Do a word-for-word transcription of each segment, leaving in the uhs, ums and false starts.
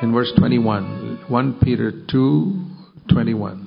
in verse twenty-one. First Peter two twenty-one.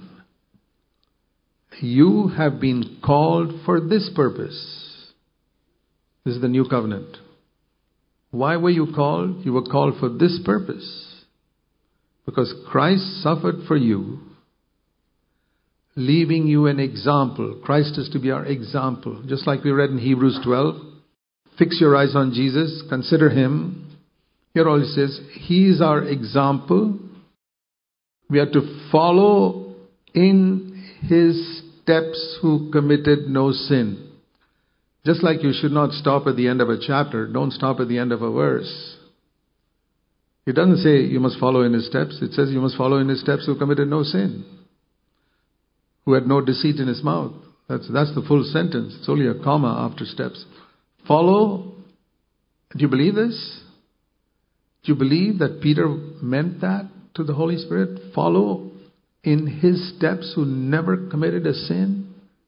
You have been called for this purpose. This is the new covenant. Why were you called? You were called for this purpose. Because Christ suffered for you, leaving you an example. Christ is to be our example. Just like we read in Hebrews twelve. Fix your eyes on Jesus. Consider Him. Here all it says, He is our example. We are to follow in His steps who committed no sin. Just like you should not stop at the end of a chapter, don't stop at the end of a verse. It doesn't say you must follow in His steps. It says you must follow in His steps who committed no sin, who had no deceit in his mouth. That's, that's the full sentence. It's only a comma after steps. Follow. Do you believe this? Do you believe that Peter meant that to the Holy Spirit? Follow in His steps who never committed a sin?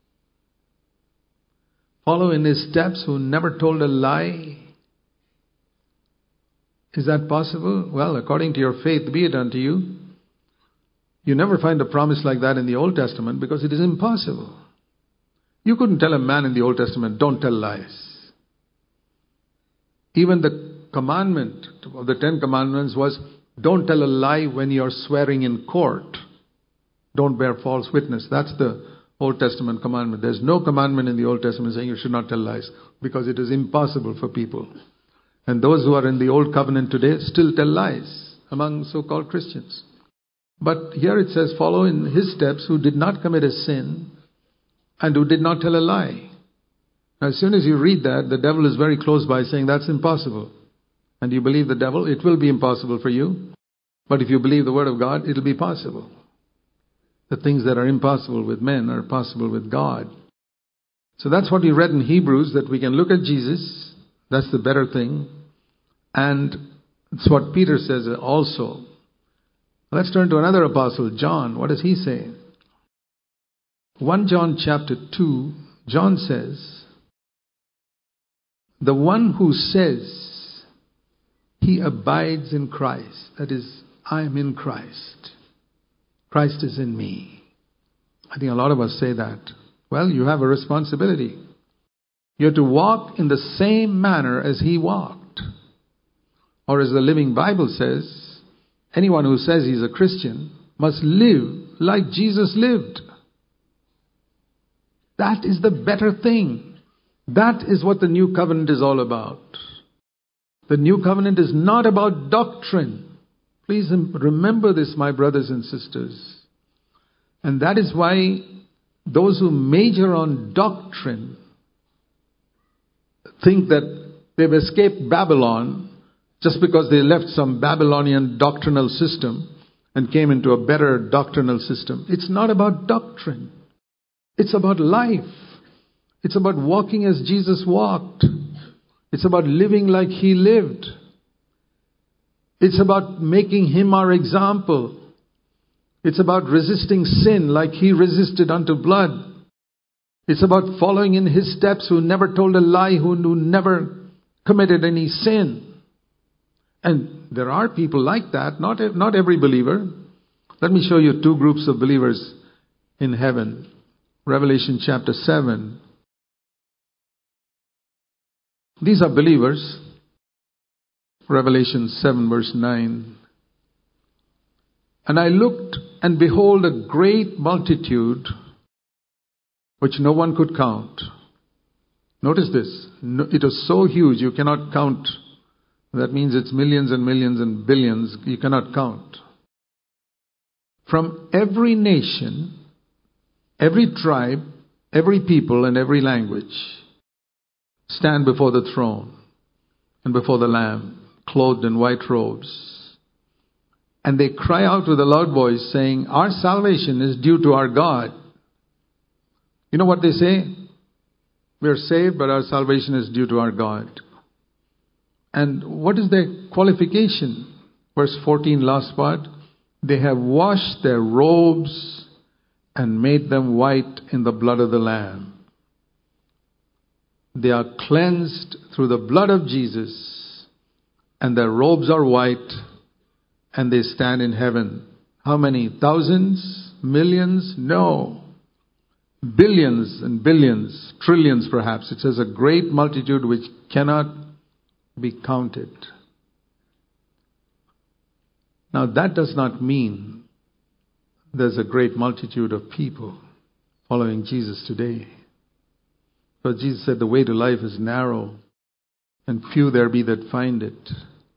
Follow in His steps who never told a lie? Is that possible? Well, according to your faith, be it unto you. You never find a promise like that in the Old Testament because it is impossible. You couldn't tell a man in the Old Testament, don't tell lies. Even the commandment of the Ten Commandments was, don't tell a lie when you're swearing in court. Don't bear false witness. That's the Old Testament commandment. There's no commandment in the Old Testament saying you should not tell lies because it is impossible for people. And those who are in the Old Covenant today still tell lies among so-called Christians. But here it says, follow in His steps who did not commit a sin and who did not tell a lie. Now, as soon as you read that, the devil is very close by saying that's impossible. And you believe the devil, it will be impossible for you. But if you believe the Word of God, it'll be possible. The things that are impossible with men are possible with God. So that's what we read in Hebrews, that we can look at Jesus. That's the better thing. And it's what Peter says also. Let's turn to another apostle, John. What does he say? First John chapter two, John says, the one who says he abides in Christ, that is, I am in Christ, Christ is in me. I think a lot of us say that. Well, you have a responsibility. You're to walk in the same manner as He walked. Or as the Living Bible says, anyone who says he's a Christian must live like Jesus lived. That is the better thing. That is what the New Covenant is all about. The New Covenant is not about doctrine. Please remember this, my brothers and sisters. And that is why those who major on doctrine think that they've escaped Babylon just because they left some Babylonian doctrinal system and came into a better doctrinal system. It's not about doctrine. It's about life. It's about walking as Jesus walked. It's about living like He lived. It's about making Him our example. It's about resisting sin like He resisted unto blood. It's about following in His steps, who never told a lie, who, who never committed any sin. And there are people like that, not, not every believer. Let me show you two groups of believers in heaven. Revelation chapter seven. These are believers. Revelation seven verse nine. And I looked, and behold, a great multitude, which no one could count. Notice this. No, it was so huge you cannot count. That means it's millions and millions and billions. You cannot count. From every nation, every tribe, every people, and every language stand before the throne and before the Lamb, clothed in white robes. And they cry out with a loud voice, saying, our salvation is due to our God. You know what they say? We are saved, but our salvation is due to our God. And what is their qualification? Verse fourteen, last part. They have washed their robes and made them white in the blood of the Lamb. They are cleansed through the blood of Jesus, and their robes are white, and they stand in heaven. How many? Thousands? Millions? No. Billions and billions, trillions perhaps. It says a great multitude which cannot be counted. Now that does not mean there's a great multitude of people following Jesus today. But Jesus said the way to life is narrow, and few there be that find it.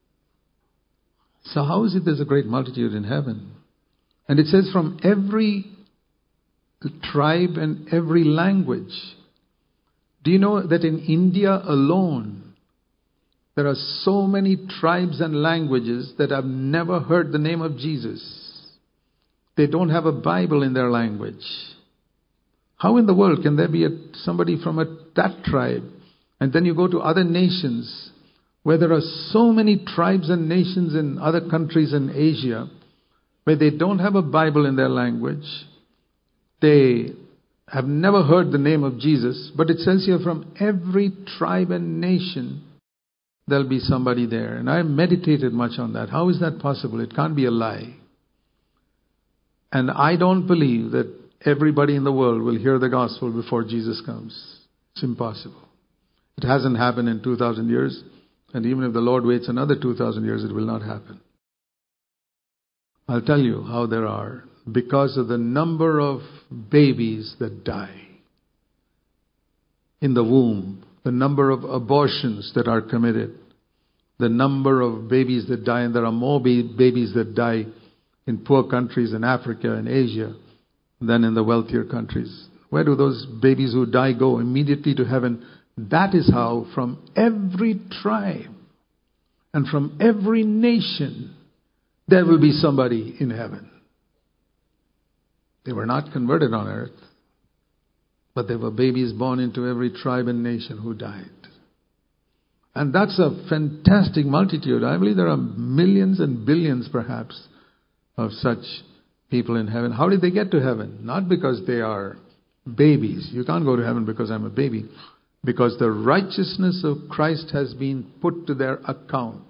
So how is it there's a great multitude in heaven? And it says from every tribe and every language. Do you know that in India alone, there are so many tribes and languages that have never heard the name of Jesus? They don't have a Bible in their language. How in the world can there be a, somebody from a, that tribe? And then you go to other nations where there are so many tribes and nations in other countries in Asia where they don't have a Bible in their language. They have never heard the name of Jesus. But it says here from every tribe and nation there'll be somebody there. And I meditated much on that. How is that possible? It can't be a lie. And I don't believe that everybody in the world will hear the gospel before Jesus comes. It's impossible. It hasn't happened in two thousand years. And even if the Lord waits another two thousand years, it will not happen. I'll tell you how there are. Because of the number of babies that die in the womb, the number of abortions that are committed, the number of babies that die, and there are more babies that die in poor countries in Africa and Asia than in the wealthier countries. Where do those babies who die go? Immediately to heaven. That is how from every tribe and from every nation there will be somebody in heaven. They were not converted on earth, but there were babies born into every tribe and nation who died. And that's a fantastic multitude. I believe there are millions and billions perhaps of such people in heaven. How did they get to heaven? Not because they are babies. You can't go to heaven because I'm a baby. Because the righteousness of Christ has been put to their account.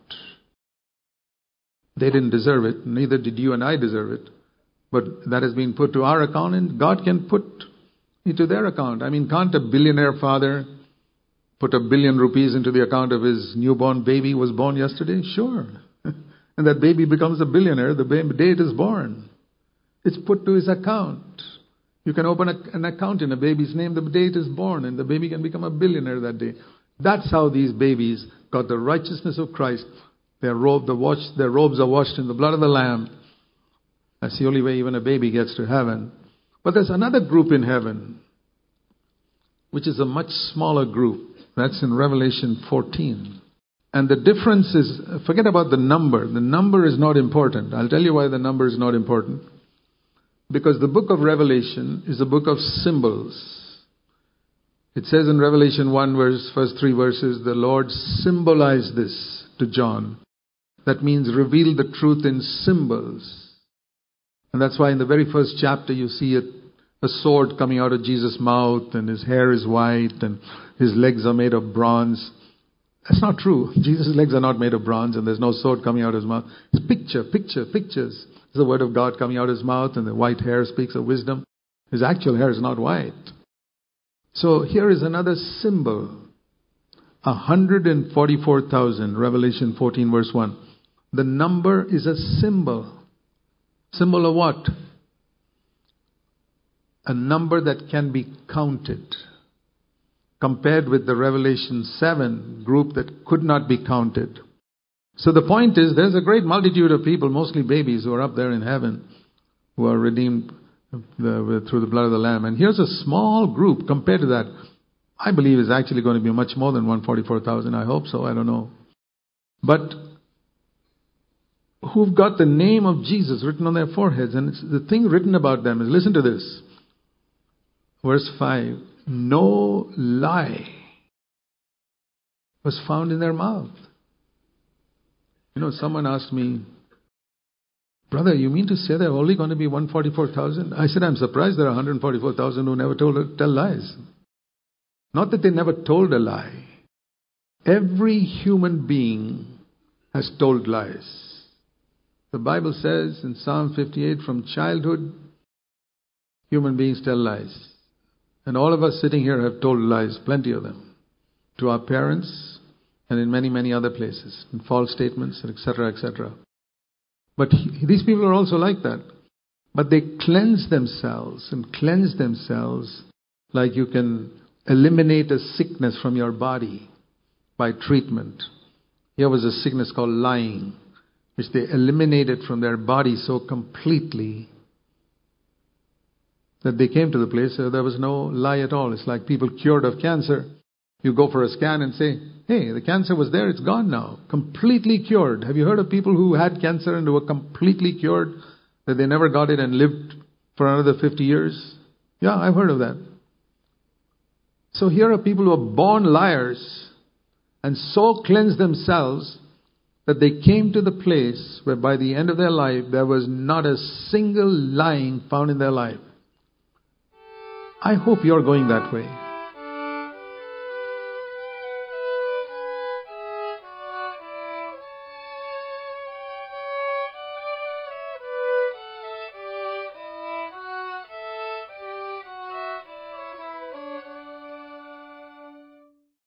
They didn't deserve it. Neither did you and I deserve it. But that has been put to our account, and God can put into their account. I mean, can't a billionaire father put a billion rupees into the account of his newborn baby who was born yesterday? Sure. And that baby becomes a billionaire the day it is born. It's put to his account. You can open a, an account in a baby's name the day it is born, and the baby can become a billionaire that day. That's how these babies got the righteousness of Christ. Their, robe, the wash, their robes are washed in the blood of the Lamb. That's the only way even a baby gets to heaven. But there's another group in heaven, which is a much smaller group. That's in Revelation fourteen. And the difference is, forget about the number. The number is not important. I'll tell you why the number is not important. Because the book of Revelation is a book of symbols. It says in Revelation one verse, first three verses, the Lord symbolized this to John. That means reveal the truth in symbols. And that's why in the very first chapter you see a, a sword coming out of Jesus' mouth, and his hair is white and his legs are made of bronze. That's not true. Jesus' legs are not made of bronze, and there's no sword coming out of his mouth. It's picture, picture, pictures. It's the word of God coming out of his mouth, and the white hair speaks of wisdom. His actual hair is not white. So here is another symbol. one hundred forty-four thousand, Revelation fourteen verse one. The number is a symbol. Symbol of what? A number that can be counted. Compared with the Revelation seven group that could not be counted. So the point is, there's a great multitude of people, mostly babies, who are up there in heaven, who are redeemed through the blood of the Lamb. And here's a small group compared to that. I believe is actually going to be much more than one hundred forty-four thousand. I hope so. I don't know. But who've got the name of Jesus written on their foreheads. And it's, the thing written about them is, listen to this. Verse five. No lie was found in their mouth. You know, someone asked me, brother, you mean to say there are only going to be one hundred forty-four thousand? I said, I'm surprised there are one hundred forty-four thousand who never told tell lies. Not that they never told a lie. Every human being has told lies. The Bible says in Psalm fifty-eight, from childhood, human beings tell lies. And all of us sitting here have told lies, plenty of them, to our parents and in many, many other places, in false statements, et cetera, et cetera. But he, these people are also like that. But they cleanse themselves and cleanse themselves like you can eliminate a sickness from your body by treatment. Here was a sickness called lying, which they eliminated from their body so completely that they came to the place where there was no lie at all. It's like people cured of cancer. You go for a scan and say, hey, the cancer was there, it's gone now. Completely cured. Have you heard of people who had cancer and were completely cured, that they never got it and lived for another fifty years? Yeah, I've heard of that. So here are people who are born liars and so cleansed themselves that they came to the place where by the end of their life, there was not a single lying found in their life. I hope you're going that way.